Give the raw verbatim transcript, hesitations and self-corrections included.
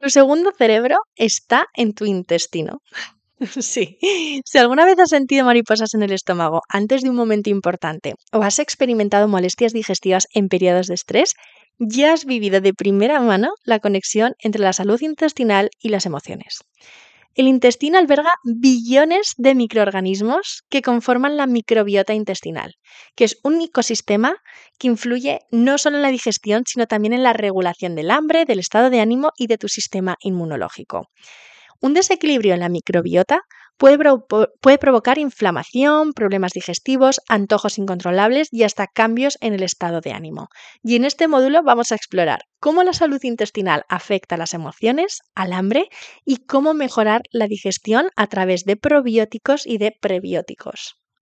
Tu segundo cerebro está en tu intestino. Sí. Si alguna vez has sentido mariposas en el estómago antes de un momento importante o has experimentado molestias digestivas en periodos de estrés, ya has vivido de primera mano la conexión entre la salud intestinal y las emociones. El intestino alberga billones de microorganismos que conforman la microbiota intestinal, que es un ecosistema que influye no solo en la digestión, sino también en la regulación del hambre, del estado de ánimo y de tu sistema inmunológico. Un desequilibrio en la microbiota puede, provo- puede provocar inflamación, problemas digestivos, antojos incontrolables y hasta cambios en el estado de ánimo. Y en este módulo vamos a explorar cómo la salud intestinal afecta a las emociones, al hambre y cómo mejorar la digestión a través de probióticos y de prebióticos.